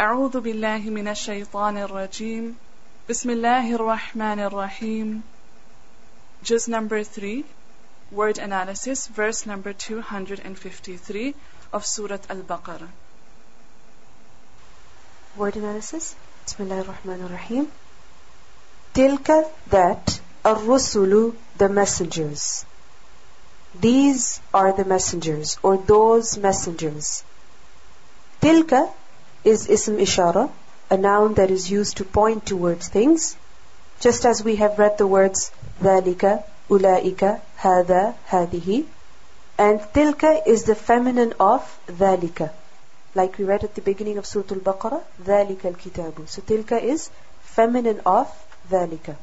أعوذ بالله من الشيطان الرجيم. بسم الله الرحمن الرحيم. Juz number 3, word analysis, verse number 253 of Surah Al-Baqarah. Word analysis. Bismillah ar-Rahman ar-Rahim. Tilka, that, ar-rusulu, the messengers. These are the messengers, or those messengers. Tilka is ism ishara, a noun that is used to point towards things, just as we have read the words dhalika, ulaika, hada, hadihi. And tilka is the feminine of dhalika, like we read at the beginning of Surah Al-Baqarah, dhalika al-kitabu. So tilka is feminine of dhalika.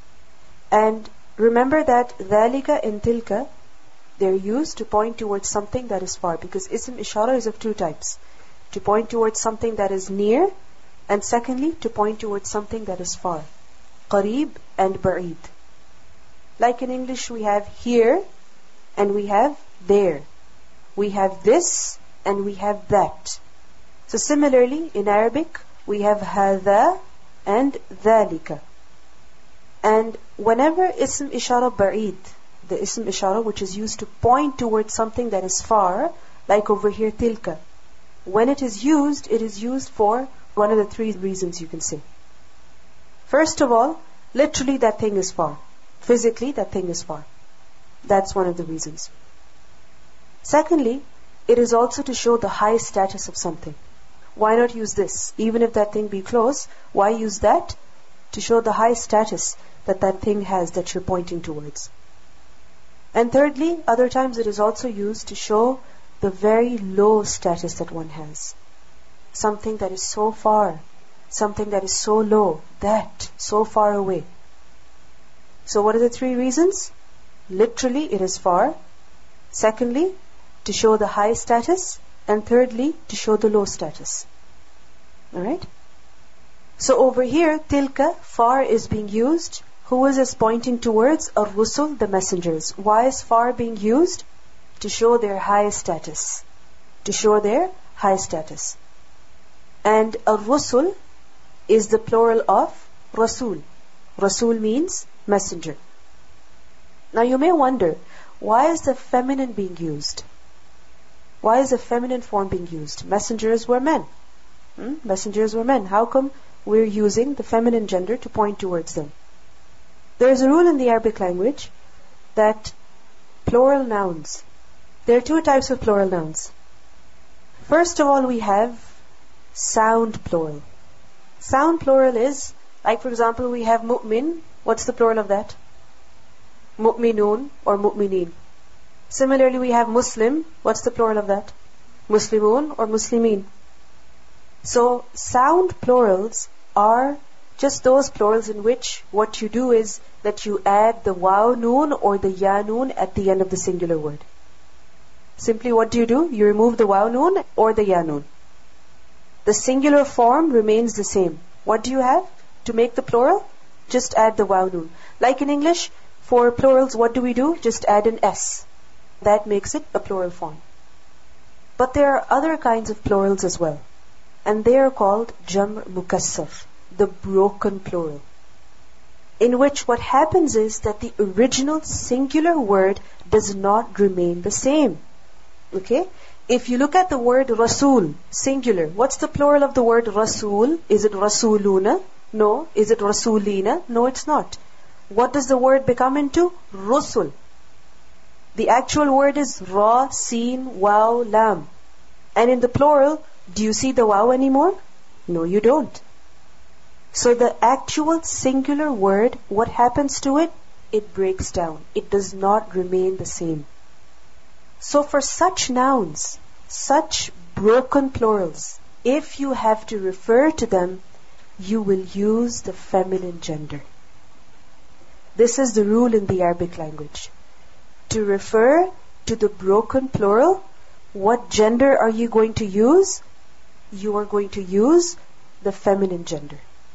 And remember that dhalika and tilka, they're used to point towards something that is far, because ism ishara is of two types: to point towards something that is near, and secondly, to point towards something that is far. Qareeb and ba'id. Like in English, we have here and we have there. We have this and we have that. So similarly, in Arabic, we have hadha and dhalika. And whenever ism ishara ba'id, the ism ishara which is used to point towards something that is far, like over here tilka, when it is used for one of the three reasons you can say. First of all, literally that thing is far. Physically that thing is far. That's one of the reasons. Secondly, it is also to show the high status of something. Why not use this? Even if that thing be close, why use that? To show the high status that that thing has that you're pointing towards. And thirdly, other times it is also used to show the very low status that one has. Something that is so far, something that is so low, that, so far away. So what are the three reasons? Literally, it is far. Secondly, to show the high status. And thirdly, to show the low status. Alright? So over here, tilka, far, is being used. Who is this pointing towards? Ar-Rusul, the messengers. Why is far being used? To show their high status. To show their high status. And Ar-Rusul is the plural of Rasul. Rasul means messenger. Now you may wonder, why is the feminine being used? Why is the feminine form being used? Messengers were men. Messengers were men. How come we're using the feminine gender to point towards them? There is a rule in the Arabic language that plural nouns, there are two types of plural nouns. First of all, we have sound plural. Sound plural is, like for example, we have mu'min. What's the plural of that? Mu'minun or mu'minin. Similarly, we have Muslim. What's the plural of that? Muslimun or Muslimin. So, sound plurals are just those plurals in which what you do is that you add the waw noon or the ya noon at the end of the singular word. Simply what do? You remove the waw noon or the ya noon. The singular form remains the same. What do you have to make the plural? Just add the waw noon. Like in English, for plurals, what do? Just add an S. That makes it a plural form. But there are other kinds of plurals as well. And they are called Jamr Mukassar, the broken plural. In which what happens is that the original singular word does not remain the same. Okay? If you look at the word Rasul, singular, what's the plural of the word Rasul? Is it Rasuluna? No. Is it Rasulina? No, it's not. What does the word become into? Rusul. The actual word is Ra, Sin, Waw, Lam. And in the plural, do you see the waw anymore? No, you don't. So the actual singular word, what happens to it? It breaks down. It does not remain the same. So for such nouns, such broken plurals, if you have to refer to them, you will use the feminine gender. This is the rule in the Arabic language. To refer to the broken plural, what gender are you going to use? You are going to use the feminine gender.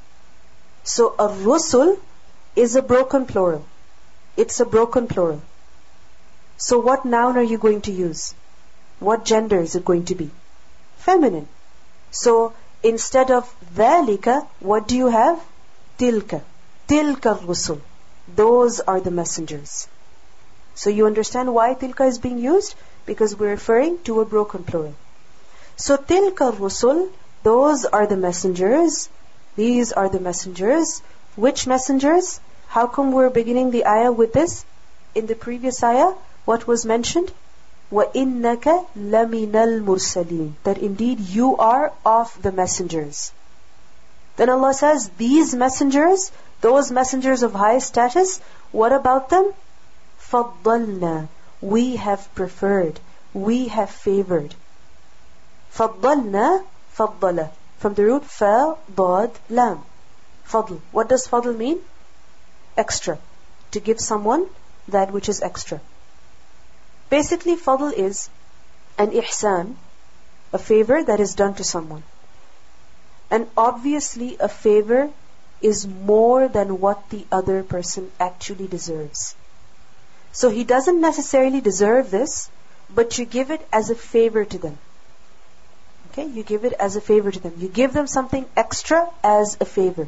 So Ar-Rusul is a broken plural. It's a broken plural. So what noun are you going to use? What gender is it going to be? Feminine. So instead of ذَلِكَ, what do you have? تِلْكَ. تِلْكَ الرُّسُلُ. Those are the messengers. So you understand why tilka is being used? Because we're referring to a broken plural. So tilka rusul, those are the messengers. These are the messengers. Which messengers? How come we're beginning the ayah with this? In the previous ayah, what was mentioned? وَإِنَّكَ لَمِنَ الْمُرْسَلِينَ. That indeed you are of the messengers. Then Allah says, these messengers, those messengers of high status, what about them? فَضَّلْنَا. We have preferred. We have favored. فَضَّلْنَا, فَضَّلَ. From the root fa, dad, lam. Fadl. What does fadl mean? Extra. To give someone that which is extra. Basically, fadl is an ihsan, a favor that is done to someone. And obviously, a favor is more than what the other person actually deserves. So he doesn't necessarily deserve this, but you give it as a favor to them. Okay, you give it as a favor to them. You give them something extra as a favor.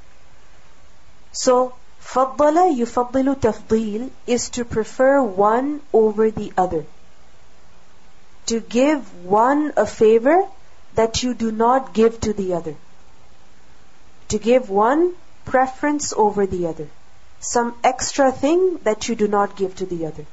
So, فَضَّلَ يُفَضِّلُ تَفْضِيل is to prefer one over the other. To give one a favor that you do not give to the other. To give one preference over the other. Some extra thing that you do not give to the other.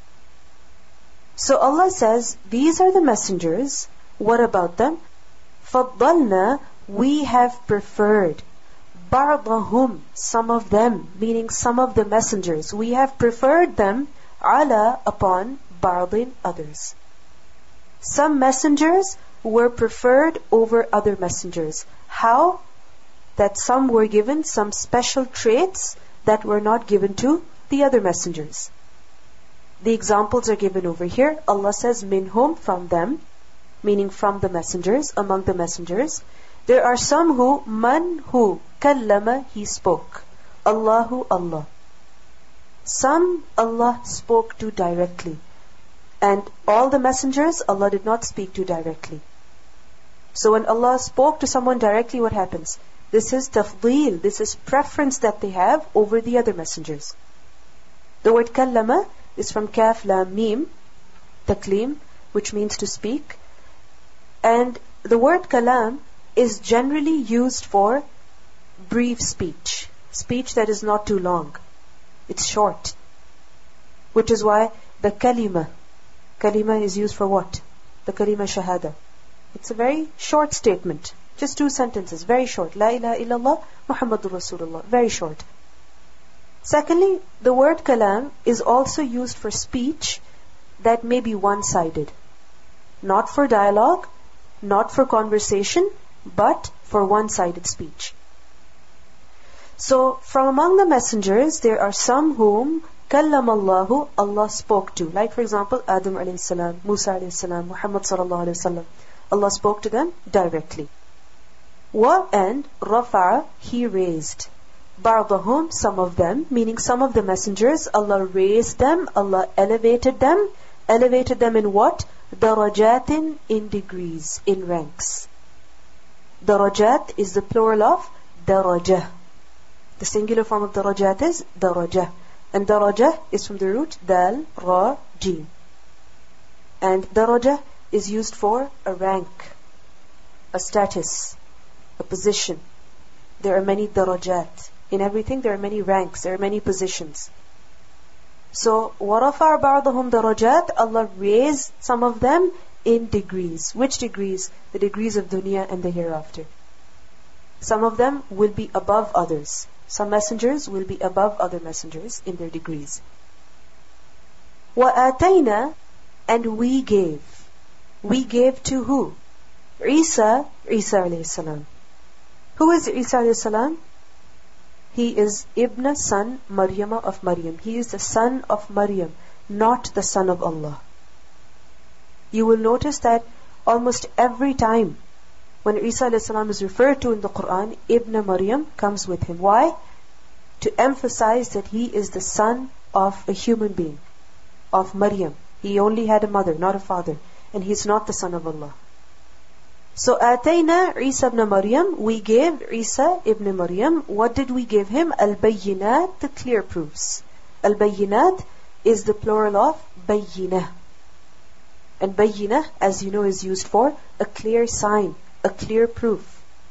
So Allah says, these are the messengers. What about them? فَضَّلْنَا, we have preferred. بَعْضَهُمْ, some of them, meaning some of the messengers. We have preferred them, عَلَى, upon, بَعْضٍ, others. Some messengers were preferred over other messengers. How? That some were given some special traits that were not given to the other messengers. The examples are given over here. Allah says, minhum, from them, meaning from the messengers, among the messengers. There are some who, man who, kallama, he spoke. Allahu, Allah. Some Allah spoke to directly. And all the messengers, Allah did not speak to directly. So when Allah spoke to someone directly, what happens? This is tafdeel, this is preference that they have over the other messengers. The word kallama is from kaf lam mim, taklim, which means to speak. And the word kalam is generally used for brief speech. Speech that is not too long. It's short. Which is why the kalima is used for what? The kalima shahada. It's a very short statement. Just 2 sentences, very short. La ilaha illallah, Muhammadur Rasulullah. Very short. Secondly, the word kalam is also used for speech that may be one-sided. Not for dialogue, not for conversation, but for one-sided speech. So, from among the messengers, there are some whom kallamallahu, Allah spoke to. Like for example, Adam alayhi salam, Musa alayhi salam, Muhammad sallallahu alayhi wasallam. Allah spoke to them directly. Wa, and rafa'a, he raised. Ba'dahum, some of them, meaning some of the messengers, Allah raised them, Allah elevated them. Elevated them in what? Darajatin, in degrees, in ranks. Darajat is the plural of darajah. The singular form of darajat is darajah. And darajah is from the root dal, ra, jim. And darajah is used for a rank, a status, a position. There are many darajat. In everything there are many ranks, there are many positions. So, وَرَفَعَ بَعْضَهُمْ darajat, Allah raised some of them in degrees. Which degrees? The degrees of dunya and the hereafter. Some of them will be above others. Some messengers will be above other messengers in their degrees. وَآتَيْنَا, and we gave. We gave to who? Isa alayhi salam. Who is Isa alayhi salam? He is Ibn, son, Maryama of Maryam. He is the son of Maryam, not the son of Allah. You will notice that almost every time when Isa alayhi salam is referred to in the Quran, Ibn Maryam comes with him. Why? To emphasize that he is the son of a human being, of Maryam. He only had a mother, not a father. And he is not the son of Allah. So Atayna Isa ibn Maryam, we gave Isa ibn Maryam, what did we give him? Al-Bayyinat, the clear proofs. Al-Bayyinat is the plural of Bayyinah. And Bayyinah, as you know, is used for a clear sign, a clear proof.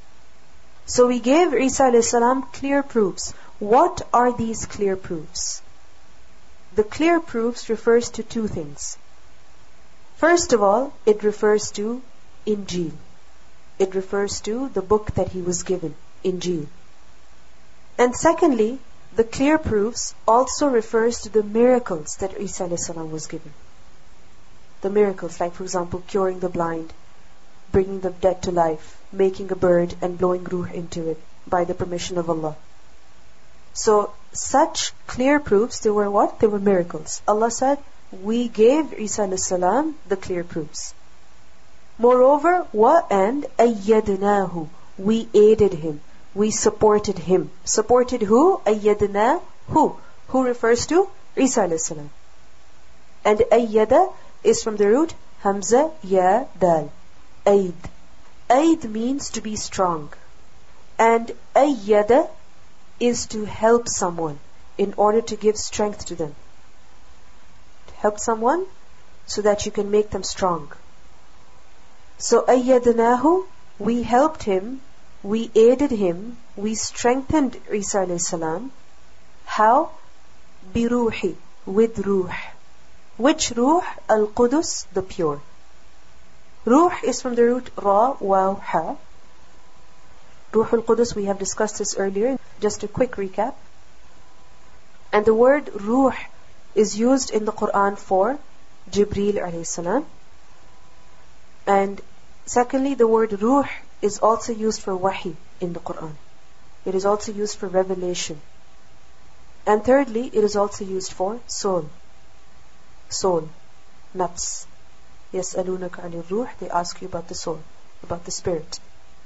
So we gave Isa alayhi salam clear proofs. What are these clear proofs? The clear proofs refers to two things. First of all, it refers to Injil. It refers to the book that he was given, Injil. And secondly, the clear proofs also refers to the miracles that Isa alayhi salam was given. The miracles, like for example, curing the blind, bringing the dead to life, making a bird and blowing ruh into it by the permission of Allah. So, such clear proofs, they were what? They were miracles. Allah said, we gave Isa alayhi salam the clear proofs. Moreover, and ayyadnahu, we aided him, we supported him. Supported who? Ayyadnahu. Who refers to? Isa alayhi salam. And ayyada is from the root hamza ya dal. Aid. Aid means to be strong. And ayyada is to help someone in order to give strength to them. To help someone so that you can make them strong. So ayyadnahu, we helped him, we aided him, we strengthened Isa alayhi salam. How? Biruhi, with ruh. Which ruh? Al-Qudus, the pure. Ruh is from the root ra, waw, ha. Ruh al-Qudus, we have discussed this earlier. Just a quick recap. And the word ruh is used in the Quran for Jibreel alayhi salam. And secondly, the word ruh is also used for wahi in the Quran. It is also used for revelation. And thirdly, it is also used for soul. Soul, nafs. يَسْأَلُونَكَ عَنِ الرُّوحِ, they ask you about the soul, about the spirit.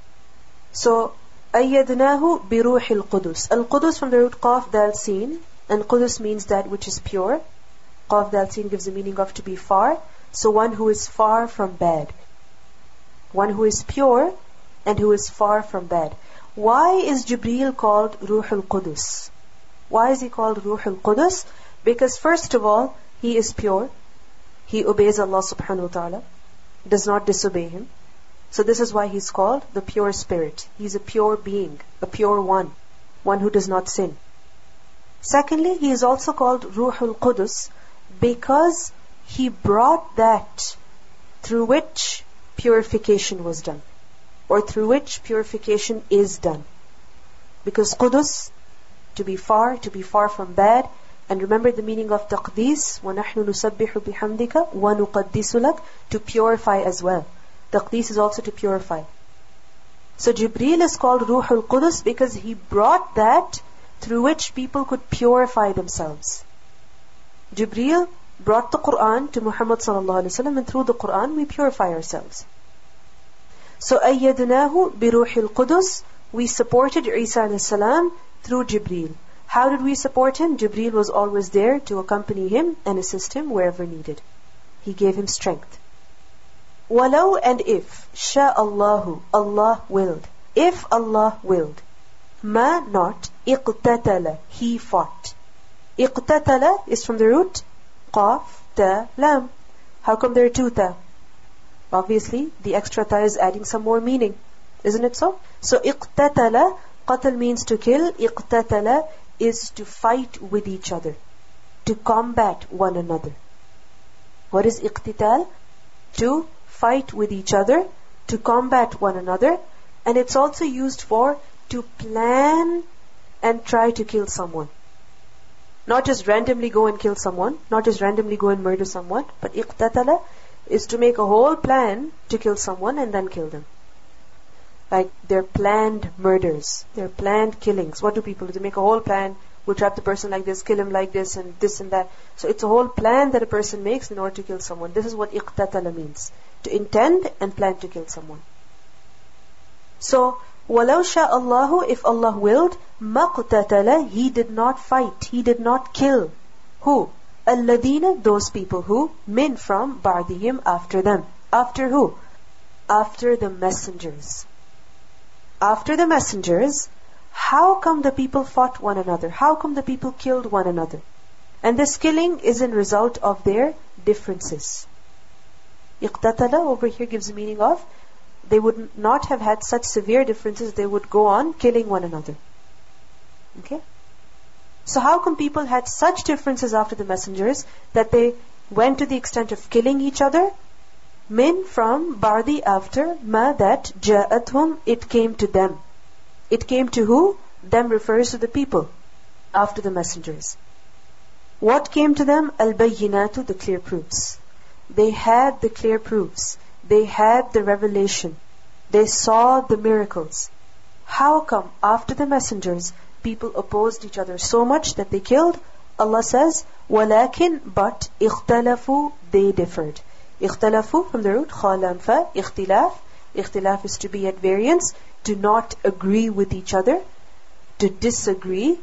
So, أَيَّدْنَاهُ بِرُوحِ الْقُدُسِ. Al-Qudus from the root qaf dal sin, and Qudus means that which is pure. Qaf dal sin gives the meaning of to be far. So one who is far from bad. One who is pure and who is far from bad. Why is Jibreel called Ruh al-Qudus? Why is he called Ruh al-Qudus? Because first of all, he is pure. He obeys Allah subhanahu wa ta'ala, does not disobey Him. So this is why he's called the pure spirit. He's a pure being, a pure one who does not sin. Secondly, he is also called Ruhul Qudus because he brought that through which purification was done, or through which purification is done. Because Qudus, to be far from bad. And remember the meaning of taqdees, وَنَحْنُ نُسَبِّحُ بِحَمْدِكَ وَنُقَدِّسُ لَكَ, to purify as well. Taqdees is also to purify. So Jibreel is called Ruhul Qudus because he brought that through which people could purify themselves. Jibreel brought the Quran to Muhammad sallallahu alaihi wasallam, and through the Quran we purify ourselves. So أَيَّدْنَاهُ بِرُوحِ الْقُدُسِ, we supported Isa alayhi salam through Jibreel. How did we support him? Jibreel was always there to accompany him and assist him wherever needed. He gave him strength. وَلَوْ, and if, شَاءَ اللَّهُ, Allah willed. If Allah willed. Ma, not, اقتتل, he fought. اقتتل is from the root qaf, ta, lam. How come there are two ta? Obviously, the extra ta is adding some more meaning. Isn't it so? So, اقتتل, qatl means to kill, اقتتل is to fight with each other, to combat one another. What is iqtital? To fight with each other, to combat one another. And it's also used for to plan and try to kill someone. Not just randomly go and kill someone, not just randomly go and murder someone, but iqtatala is to make a whole plan to kill someone and then kill them. Like they're planned murders, they're planned killings. What do people do? They make a whole plan, we'll trap the person like this, kill him like this and that. So it's a whole plan that a person makes in order to kill someone. This is what iqtatala means. To intend and plan to kill someone. So, وَلَوْ شَاءَ اللَّهُ, if Allah willed, مَقْتَتَلَ, he did not fight, he did not kill. Who? الَّذِينَ, those people who, min, from, بَعْدِهِمْ, after them. After who? after the messengers. After the messengers, how come the people fought one another? How come the people killed one another? And this killing is in result of their differences. اقتتل over here gives the meaning of they would not have had such severe differences, they would go on killing one another. Okay? So how come people had such differences after the messengers that they went to the extent of killing each other? Min from Bardi after ma that ja'athum it came to them. It came to who? Them refers to the people after the messengers. What came to them? Al-bayyinatu, the clear proofs. They had the clear proofs. They had the revelation. They saw the miracles. How come after the messengers people opposed each other so much that they killed? Allah says, وَلَكِنْ but اختلفوا, they differed. اختلفوا from the root خالنفا, اختلاف. Ikhtilaf is to be at variance, to not agree with each other, to disagree.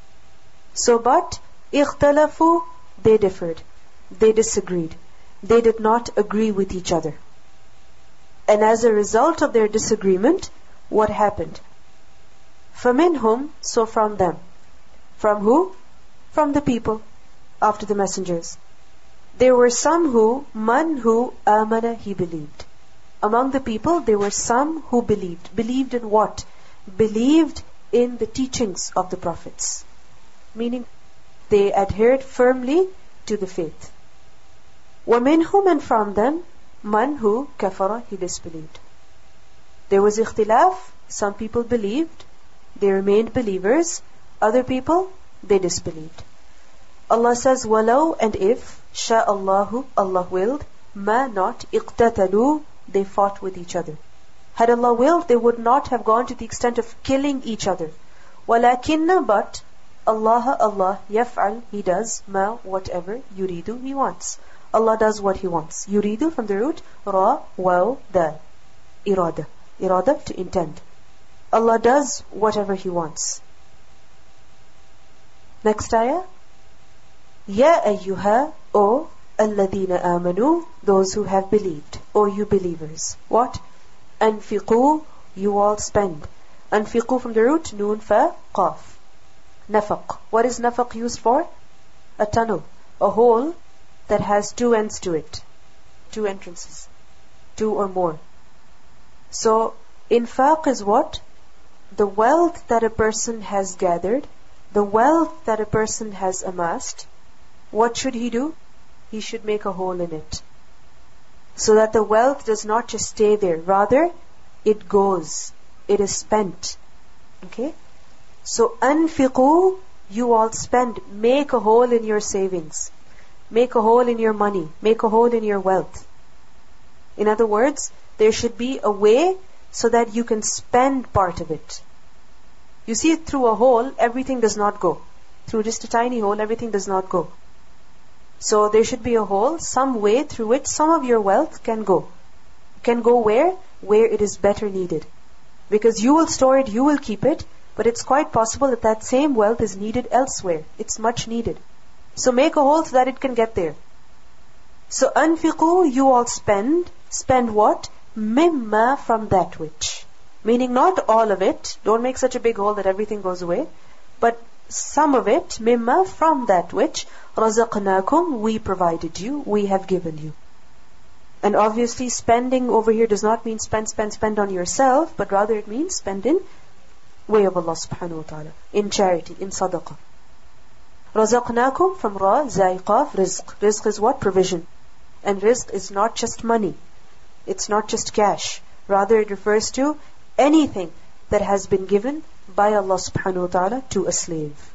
So but اختلفوا, they differed. They disagreed. They did not agree with each other. And as a result of their disagreement, what happened? فَمِنْهُمْ, so from them. From who? From the people after the messengers. There were some who, man who, amana, he believed. Among the people, there were some who believed. Believed in what? Believed in the teachings of the prophets. Meaning, they adhered firmly to the faith. وَمِنْهُمْ, and from them, man who, kafara, he disbelieved. There was ikhtilaf, some people believed, they remained believers, other people, they disbelieved. Allah says, وَلَوْ, and if, sha'allahu, Allah willed, ma not, iqtatalu, they fought with each other. Had Allah willed, they would not have gone to the extent of killing each other. وَلَكِنَّ, but, Allah, yaf'al, he does, ma, whatever, yuridu, he wants. Allah does what he wants. Yuridu from the root, ra, waw, dal. Irada. Irada, to intend. Allah does whatever he wants. Next ayah. Ya ayyuha, O alladhina amanu, those who have believed, O you believers. What? Anfiqu, you all spend. Anfiqu from the root, noon fa, qaf. Nafaq. What is nafaq used for? A tunnel, a hole that has two ends to it. Two entrances. Two or more. So, infaq is what? The wealth that a person has gathered, the wealth that a person has amassed, what should he do? He should make a hole in it. So that the wealth does not just stay there. Rather, it goes. It is spent. Okay? So, anfiqu, you all spend. Make a hole in your savings. Make a hole in your money. Make a hole in your wealth. In other words, there should be a way so that you can spend part of it. You see, through a hole, everything does not go. Through just a tiny hole, everything does not go. So there should be a hole, some way through which some of your wealth can go. Can go where? Where it is better needed. Because you will store it, you will keep it, but it's quite possible that that same wealth is needed elsewhere. It's much needed. So make a hole so that it can get there. So anfiqu, you all spend. Spend what? Mimma, from that which. Meaning not all of it. Don't make such a big hole that everything goes away. But some of it, mimma, from that which, razaqnakum, we provided you, we have given you. And obviously spending over here does not mean spend on yourself, but rather it means spend in way of Allah subhanahu wa ta'ala. In charity, in sadaqah. Razaqnakum from ra, zaiqaf, rizq. Rizq is what? Provision. And rizq is not just money. It's not just cash. Rather it refers to anything that has been given by Allah subhanahu wa ta'ala to a slave.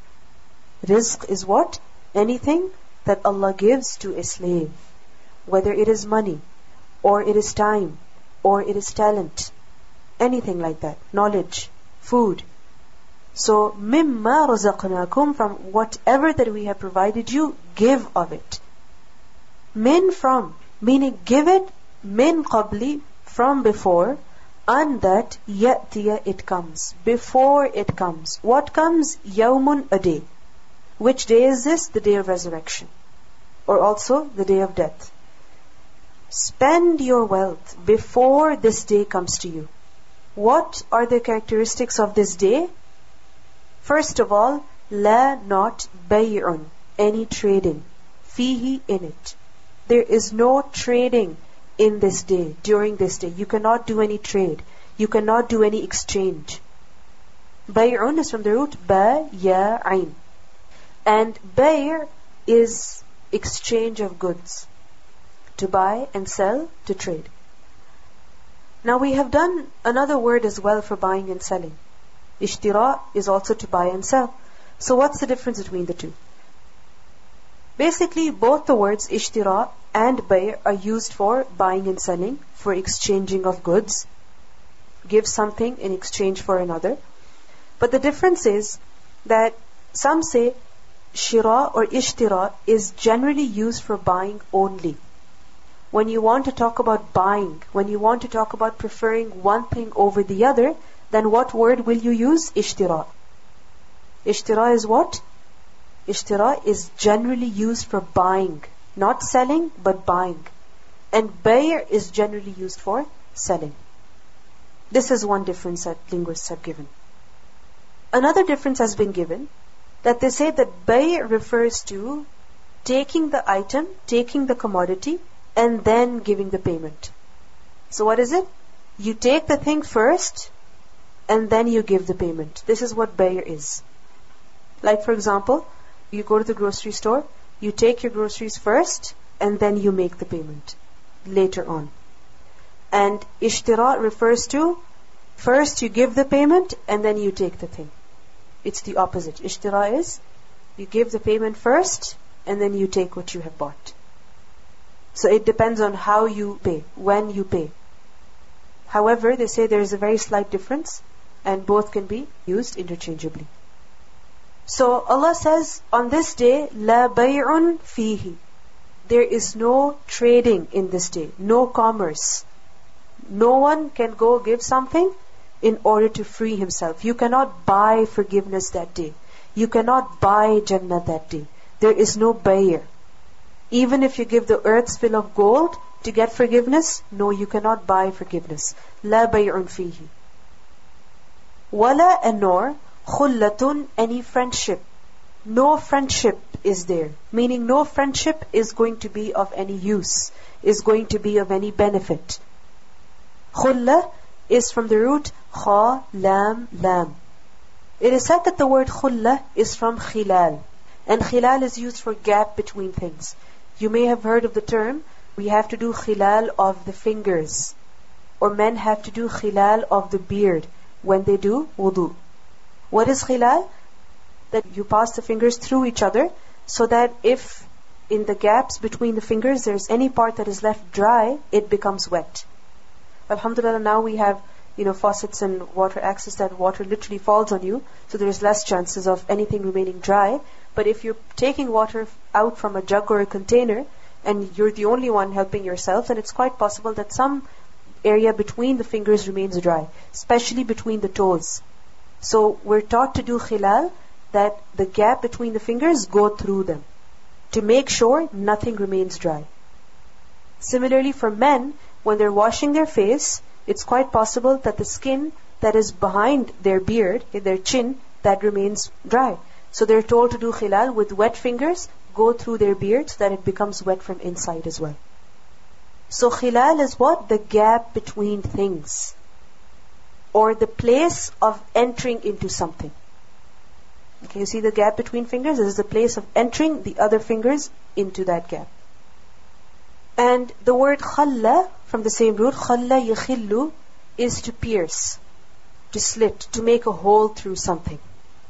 Rizq is what? Anything that Allah gives to a slave. Whether it is money, or it is time, or it is talent. Anything like that. Knowledge, food. So, mimma razaqnakum, from whatever that we have provided you, give of it. Min, from, meaning give it, min qabli, from before, and that ya'tiya, it comes. Before it comes. What comes? Yawmun, a day. Which day is this? The day of resurrection. Or also the day of death. spend your wealth before this day comes to you. What are the characteristics of this day? First of all, la, not bay'un, any trading, fihi, in it. There is no trading in this day, during this day. You cannot do any trade. You cannot do any exchange. Bay'un is from the root ba, ya, ain. And bay' is exchange of goods. To buy and sell, to trade. Now we have done another word as well for buying and selling. Ishtira is also to buy and sell. So what's the difference between the two? Basically, both the words ishtira and bay' are used for buying and selling, for exchanging of goods. Give something in exchange for another. But the difference is that some say shira or ishtira is generally used for buying only. When you want to talk about buying, when you want to talk about preferring one thing over the other, then what word will you use? Ishtira. Ishtira is what? Ishtira is generally used for buying, not selling, but buying. And bay' is generally used for selling. This is one difference that linguists have given. Another difference has been given, that they say that bay' refers to taking the item, taking the commodity, and then giving the payment. So what is it? You take the thing first, and then you give the payment. This is what bay' is. Like for example, you go to the grocery store, you take your groceries first, and then you make the payment later on. And ishtira refers to first you give the payment, and then you take the thing. It's the opposite. Ishtira is you give the payment first, and then you take what you have bought. So it depends on how you pay, when you pay. However, they say there is a very slight difference, and both can be used interchangeably. So Allah says, on this day, la bay'un fihi. There is no trading in this day, no commerce. No one can go give something in order to free himself. You cannot buy forgiveness that day. You cannot buy Jannah that day. There is no bay'. Even if you give the earth's fill of gold to get forgiveness, no, you cannot buy forgiveness. La bay'un fihi. Wala, and nor, khullatun, any friendship. No friendship is there. Meaning no friendship is going to be of any use, is going to be of any benefit. Khulla is from the root kha, lam, lam. It is said that the word khulla is from khilal. And khilal is used for gap between things. You may have heard of the term, we have to do khilal of the fingers. Or men have to do khilal of the beard when they do wudu. What is khilal? That you pass the fingers through each other, so that if in the gaps between the fingers there's any part that is left dry, it becomes wet. Alhamdulillah, now we have faucets and water access that water literally falls on you, so there is less chances of anything remaining dry. But if you're taking water out from a jug or a container, and you're the only one helping yourself, then it's quite possible that some area between the fingers remains dry, especially between the toes. So we're taught to do khilal, that the gap between the fingers go through them, to make sure nothing remains dry. Similarly for men, when they're washing their face, it's quite possible that the skin that is behind their beard, in their chin, that remains dry. So they're told to do khilal with wet fingers, go through their beard so that it becomes wet from inside as well. So khilal is what? The gap between things, or the place of entering into something. Okay, you see the gap between fingers? This is the place of entering the other fingers into that gap. And the word khalla, from the same root, khalla yakhillu, is to pierce, to slit, to make a hole through something.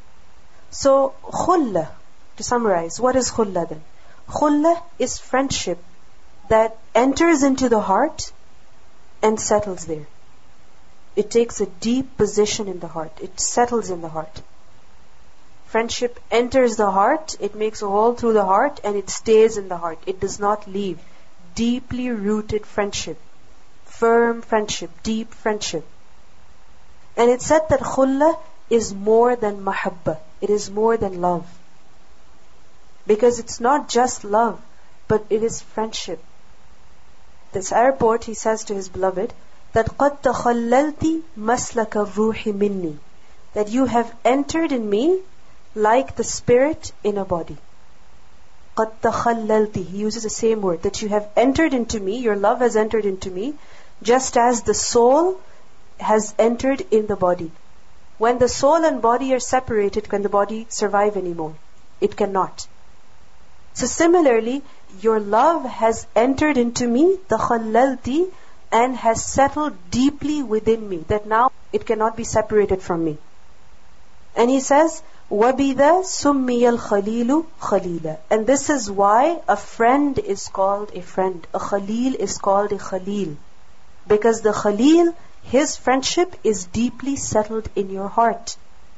So khulla, to summarize, what is khulla then? Khulla is friendship that enters into the heart and settles there. It takes a deep position in the heart. It settles in the heart. Friendship enters the heart, it makes a hole through the heart, and it stays in the heart. It does not leave. Deeply rooted friendship. Firm friendship. Deep friendship. And it's said that khulla is more than mahabba. It is more than love. Because it's not just love, but it is friendship. this airport, he says to his beloved that قَدْ تَخَلَّلْتِ مَسْلَكَ الرُّوحِ مِنِّي, that you have entered in me like the spirit in a body. قَدْ تَخَلَّلْتِ, he uses the same word, that you have entered into me, your love has entered into me, just as the soul has entered in the body. When the soul and body are separated, can the body survive anymore? It cannot. So similarly, your love has entered into me, تَخَلَّلْتِ, and has settled deeply within me, that now it cannot be separated from me. And he says, وَبِذَا سُمِّيَ الْخَلِيلُ خَلِيلًا, and this is why a friend is called a friend. A Khalil is called a Khalil. Because the Khalil, his friendship is deeply settled in your heart.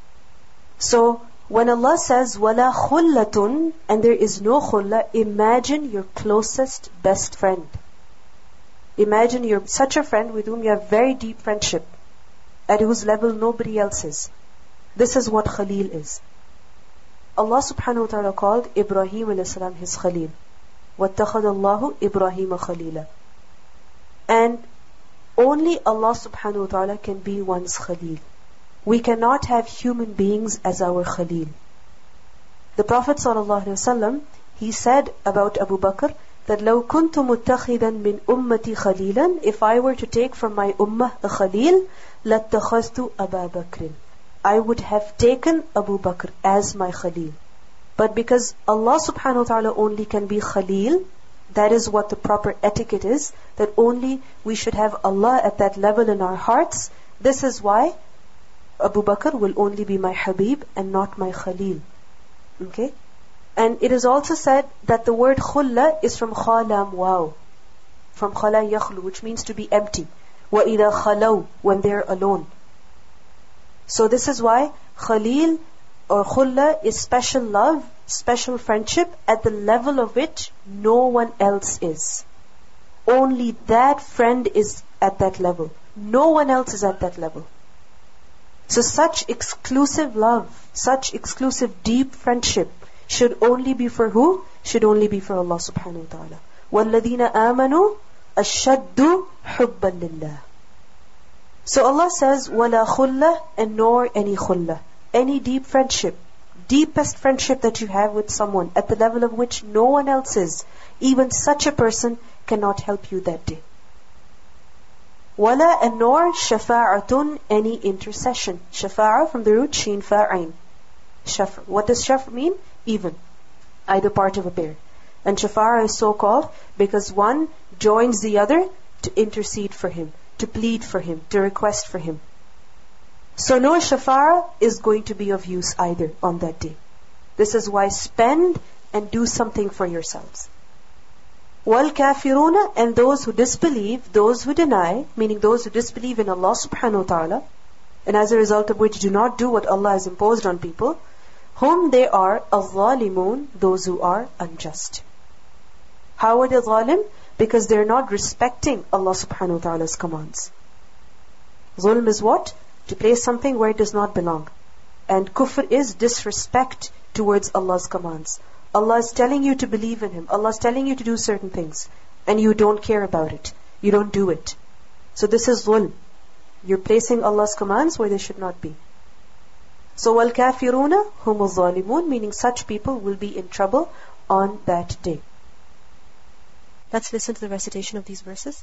So, when Allah says, وَلَا خُلَّةٌ, and there is no khulla, imagine your closest best friend. Imagine you're such a friend with whom you have very deep friendship, at whose level nobody else is. This is what Khalil is. Allah subhanahu wa ta'ala called Ibrahim alayhi salam his Khalil. وَاتَّخَذَ اللَّهُ إِبْرَاهِيمَ خَلِيلًا. And only Allah subhanahu wa ta'ala can be one's Khalil. We cannot have human beings as our Khalil. The Prophet sallallahu alaihi wasallam, he said about Abu Bakr that لو كنت متخذا من أمتي خليلا, if I were to take from my ummah a Khalil, لاتخذت أبا بكر, I would have taken Abu Bakr as my Khalil. But because Allah subhanahu wa ta'ala only can be Khalil, that is what the proper etiquette is, that only we should have Allah at that level in our hearts. This is why Abu Bakr will only be my Habib and not my Khalil. Okay? And it is also said that the word khulla is from khalam waw, from khala yakhlu, which means to be empty. وَإِذَا خَلَوْا, when they're alone. So this is why Khalil or Khulla is special love, special friendship at the level of which no one else is. Only that friend is at that level. No one else is at that level. So such exclusive love, such exclusive deep friendship should only be for who? Should only be for Allah subhanahu wa ta'ala. وَالَّذِينَ آمَنُوا أَشَّدُّ حُبًّا لِلَّهِ. So Allah says, وَلَا خُلَّةٍ, and nor any khulla. Any deep friendship, deepest friendship that you have with someone at the level of which no one else is, even such a person cannot help you that day. وَلَا, and nor شَفَاعَةٌ, any intercession. Shafa'a from the root sheen fa'ain. Shafr. What does shafr mean? Even. Either part of a pair. And shafa'a is so called because one joins the other to intercede for him, to plead for him, to request for him. So no shafa'a is going to be of use either on that day. This is why spend and do something for yourselves. وَالْكَافِرُونَ, and those who disbelieve, those who deny, meaning those who disbelieve in Allah subhanahu wa ta'ala, and as a result of which do not do what Allah has imposed on people, whom they are الظَّالِمُونَ, those who are unjust. How are they zalim? Because they're not respecting Allah subhanahu wa ta'ala's commands. Zulm is what? To place something where it does not belong. And kufr is disrespect towards Allah's commands. Allah is telling you to believe in Him. Allah is telling you to do certain things. And you don't care about it. You don't do it. So this is zulm. You're placing Allah's commands where they should not be. So وَالْكَافِرُونَ هُمُ الظَّالِمُونَ, meaning such people will be in trouble on that day. Let's listen to the recitation of these verses.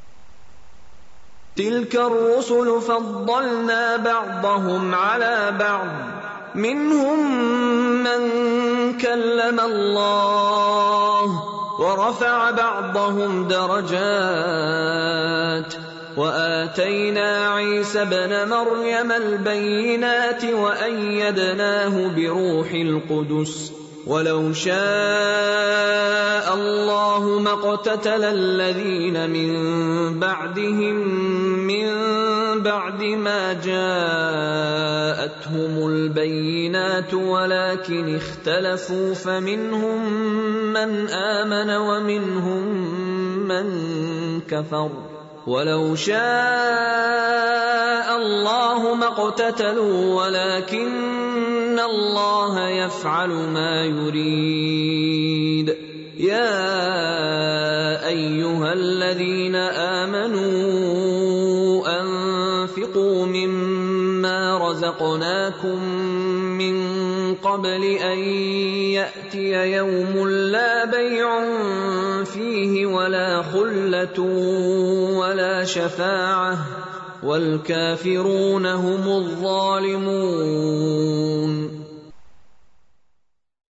تِلْكَ الرُّسُلُ فَضَّلْنَا بَعْضَهُمْ عَلَى بَعْضٍ مِّنْهُمْ مَنْ كَلَّمَ اللَّهُ وَرَفَعَ بَعْضَهُمْ دَرَجَاتٍ وَآتَيْنَا عِيسَى ابْنَ مَرْيَمَ الْبَيِّنَاتِ وَأَيَّدْنَاهُ بِرُوحِ الْقُدُسِ وَلَوْ شَاءَ اللَّهُ مَا اقْتَتَلَ الَّذِينَ مِن بَعْدِهِم مِّن بَعْدِ مَا جَاءَتْهُمُ الْبَيِّنَاتُ وَلَكِنِ اخْتَلَفُوا فَمِنْهُم مَّنْ آمَنَ وَمِنْهُم مَّن كَفَرَ وَلَوْ شَاءَ اللَّهُ مَا اقْتَتَلُوا وَلَكِنَّ اللَّهَ يَفْعَلُ مَا يُرِيدُ يا أيها الذين آمنوا أنفقوا مما رزقناكم من قبل أن يأتي يوم لا بيع فيه ولا خلة ولا شفاعة والكافرون هم الظالمون